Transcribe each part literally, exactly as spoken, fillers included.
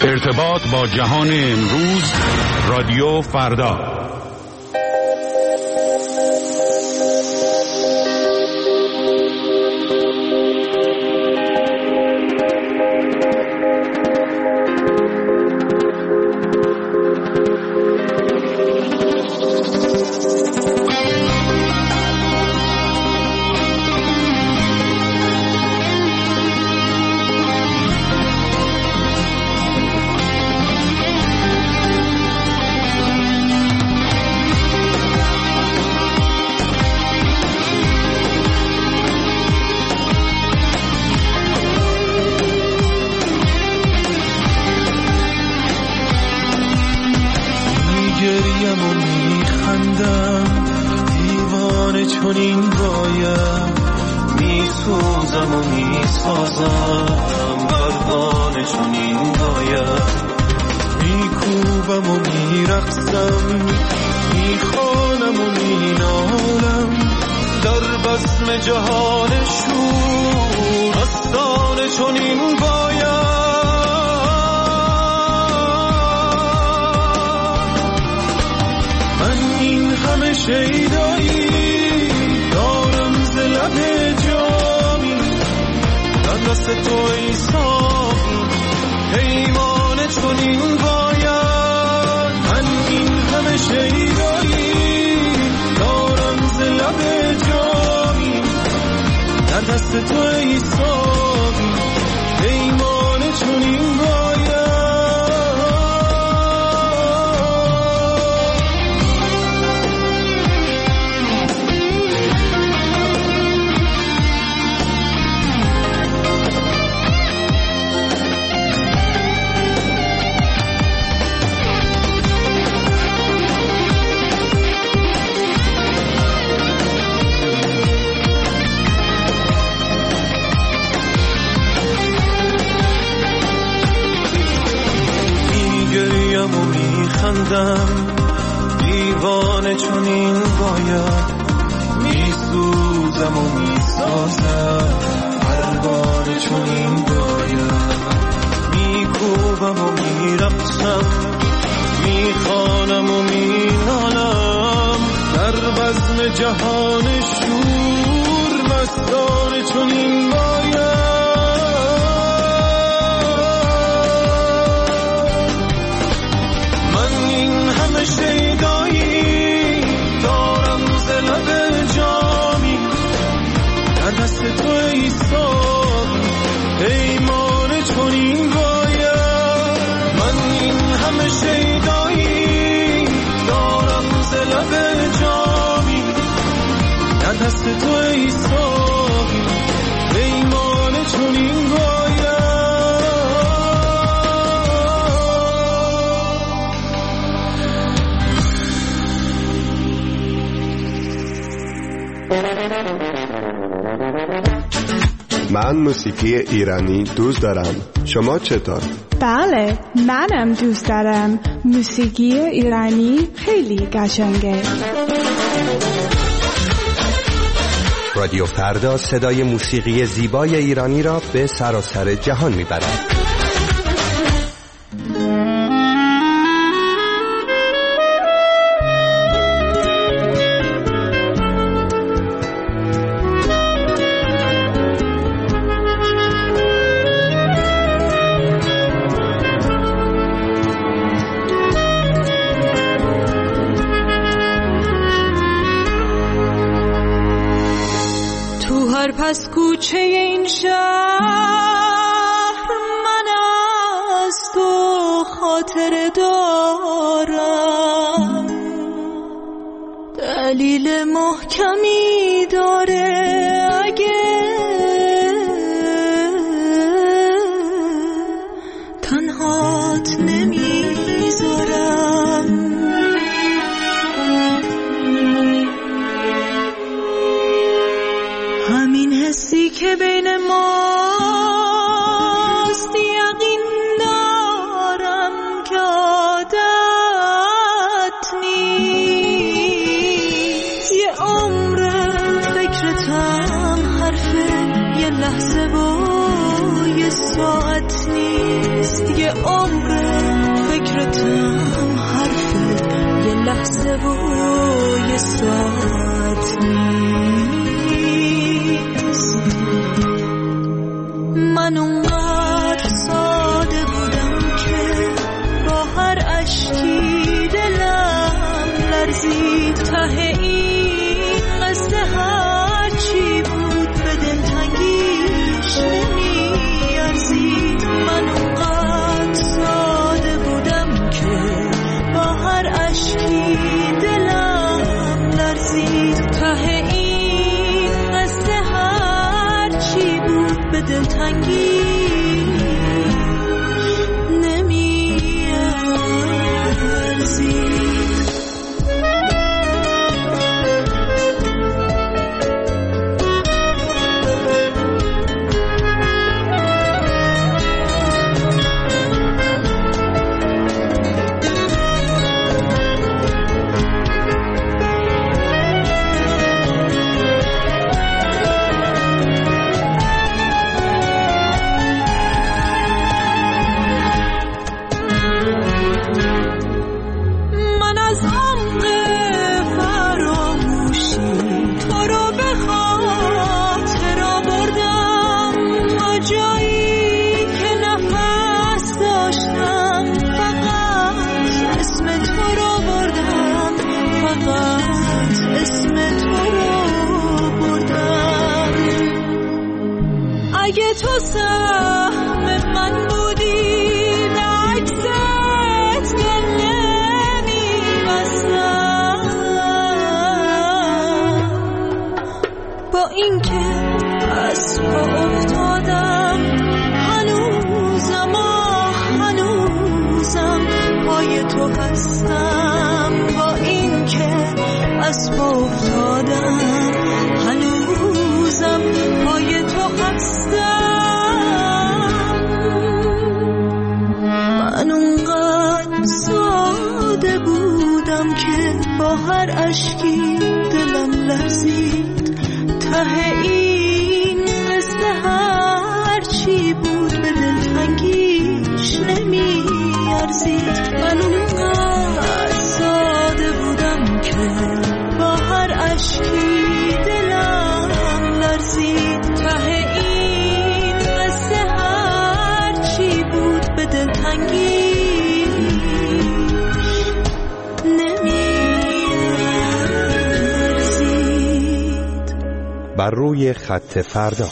ارتباط با جهان امروز، رادیو فردا. دیوانه چنین باید میسوزم و میسازم پروانه چنین باید میکوبم و میرقصم میخوانم و مینالم در بزم جهان شور مستانه چنین باید شیدایی دارم ز لب جامی در دست تو ای ساقی پیمانه چنین باید من این همه شیدایی دارم ز لب جامی در دست تو ای ساقی پیمانه چنین باید من موسیقی ایرانی دوست دارم. شما چطور؟ بله، منم دوست دارم. موسیقی ایرانی خیلی قشنگه. رادیو فردا صدای موسیقی زیبای ایرانی را به سراسر جهان میبرد. پس کوچه این شهر من از تو خاطر دارم، دلیل محکمی داره اگه تنهات نمیذارم. همین حسی که بین ماست یقین دارم که عادت نیست. یه عمر فکرتم حرفه یه لحظه و یه ساعت نیست. یه عمر لحظه و یه ساعت نیست. من اونقدر ساده بودم که با هر اشکی دلم لرزید. ته این قصه هر چی بود به دلتنگیش نمیارزید. من اونقدر ساده بودم که با هر اشکی دلم لرزید. ته این قصه هر چی بود به دلتنگیش تو سهم من بودی به عکست دل نمی‌بستم. با اینکه از پا افتادم هنوزم آه هنوزم پای تو هستم. با اینکه از پا افتادم هنوزم پای تو هستم. من اونقدر ساده بودم که با هر اشکی دلم لرزید. ته این قصه هر چی بود به دلتنگیش نمیارزید. من اونقدر ساده بودم که با هر اشکی دلم لرزید. ته این قصه هر چی بود به دلتنگیش نمیارزید. بر روی خط فردا.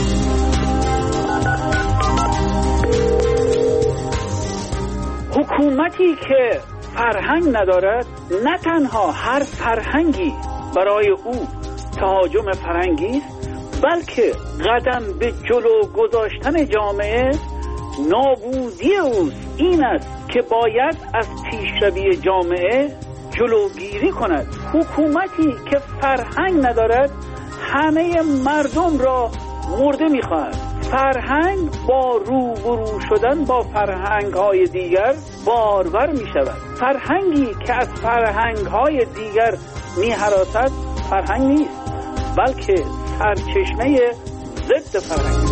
حکومتی که فرهنگ ندارد نه تنها هر فرهنگی برای او تهاجم فرهنگی است، بلکه قدم به جلو گذاشتن جامعه نابودی اوست. این است که باید از پیشروی جامعه جلوگیری کند. حکومتی که فرهنگ ندارد همه مردم را مرده می‌خواهد. فرهنگ با روبرو شدن با فرهنگ‌های دیگر بارور می‌شود. فرهنگی که از فرهنگ‌های دیگر می‌هراسد فرهنگ نیست، بلکه سرچشمه ضد فرهنگ.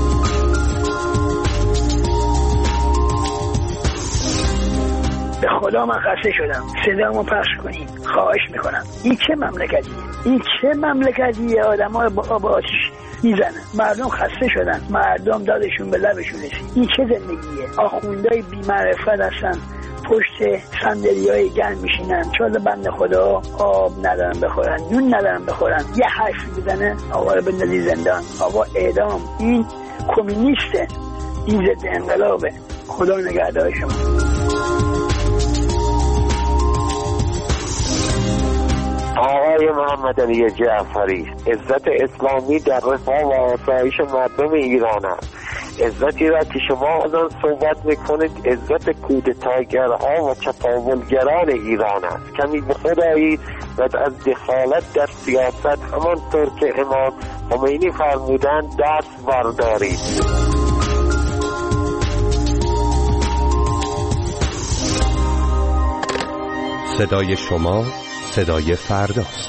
به خدا من خسته شدم. صدامو پخش کنید خواهش میکنم. این چه مملکتیه؟ این چه مملکتیه؟ آدم‌ها با با آتش میزنن. مردم خسته شدن. مردم دادشون به لبشون رسید. این چه زندگیه؟ آخوندهای بی‌معرفت هستن، پشت صندلی‌های گرم میشینن. چاله بنده خدا آب ندارن بخورن، نون ندارن بخورن. یه حرف بزنه آقا رو بندازی زندان، آقا اعدام. این کمونیسته، این ضد انقلابه. خدا نگهدار شما. آقای محمد علی جعفری: عزت اسلامی در رفاه و آسایش مردم ایران است. عزتی را که شما از آن صحبت میکنید عزت کودتاگرها و چپاولگران ایران است. کمی به خود آیید و از دخالت در سیاست همانطور که امام خمینی فرمودند دست بردارید. صدای شما صدای فرداست.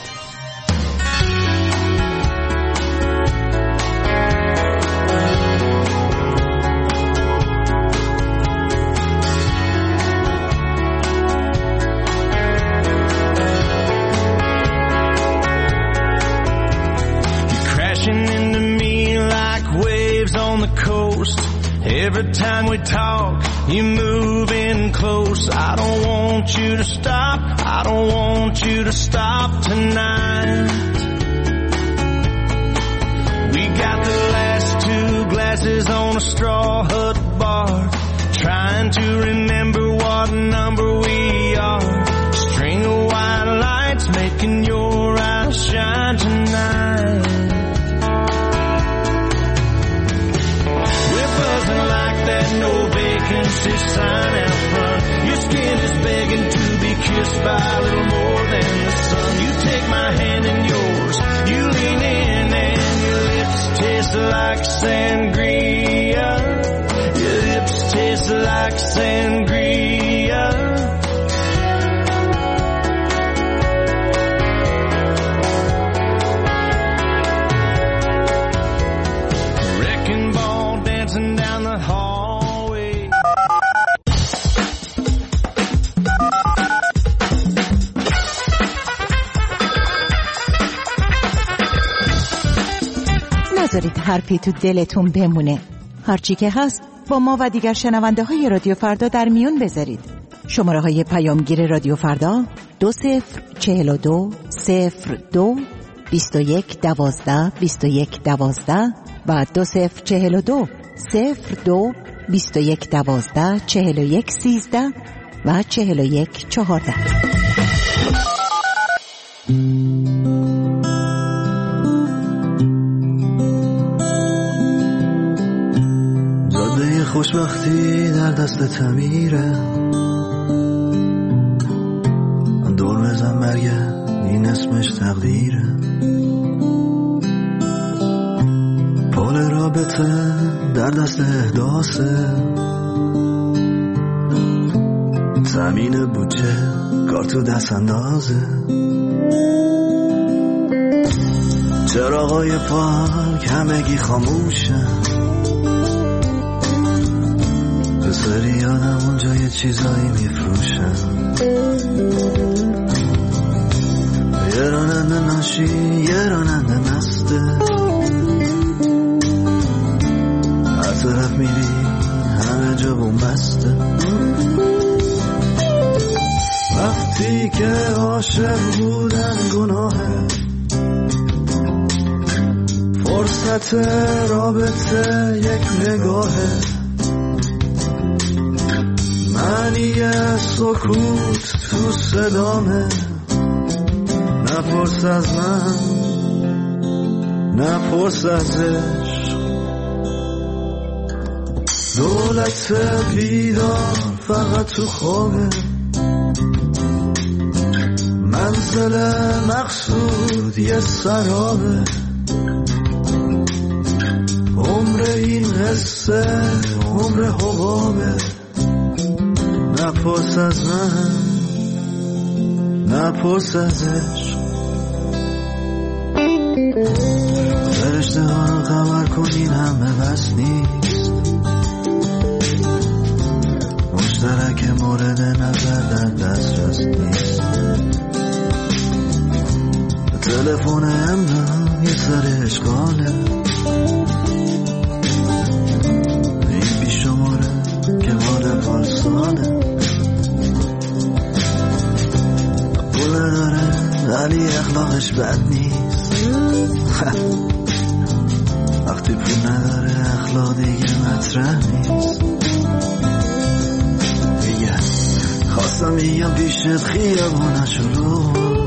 time we talk, you move in close. I don't want you to stop, I don't want you to stop tonight. We got the last two glasses on a straw hut bar, trying to remember what number we are. String of white lights making your eyes shine tonight. We're buzzing like that no vacancy sign out front. Your skin is begging to be kissed by a little more than the sun. You take my hand in yours, you lean in and your lips taste like sangria. Your lips taste like sangria. Wrecking ball dancing down the hallway. نذارید حرفی تو دلتون بمونه. هرچی که هست با ما و دیگر شنونده های رادیو فردا در میون بذارید. شماره های پیامگیر رادیو فردا دو صفر چهل و دو صفر دو بیست و یک دوازده بیست و یک دوازده و دو صفر چهل و دو صفر دو بیست و یک دوازده چهل و یک سیزده و چهل و یک چهارده. جاده خوشبختی در دست تمیره، دور بزن برگرد این اسمش تقدیره. پول رابطه در دست احداثه، زمین بودجه کار تو دست اندازه. چراغای پارک همگی خاموشن، پسری آدم اونجا یه چیزایی میفروشن. یه راننده ناشی یه راننده مسته، هر طرف میری همه جا بومبسته. وقتی که عاشق بودن گناهه، فرصت رابطه یک نگاهه. معنی سکوت تو صدامه، نپرس از من نپرس ازش. دولت بیدار فقط تو خوابه، منزل مقصود یه سرابه. عمر این قصه عمر حبابه، نپرس از من نپرس ازش. فرشته ها رو خبر کنین همه بس نیست، مشترک مورد نظر در دسترس نیست. تلفن امنا یه سر اشغاله، این بی شماره که مال پارساله. پول داره ولی اخلاقش بد نیست، وقتی پول نداره اخلاق دیگه مطرح نیست. دیگه خواستم بیام پیشت خیابونش رو،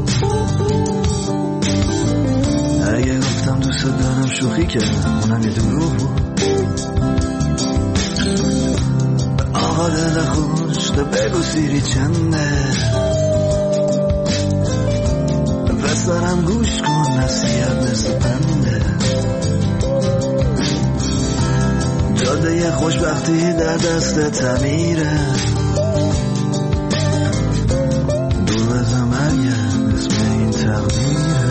اگه گفتم دوست دارم شوخی کردم اونم یه دروغ بود. آقا دل خوش تو بگو سیری چنده، پسرم گوش کن نصیحت مثل پنده. جاده خوشبختی در دست تمیره، دور بزن مرگم اسم این تقدیره.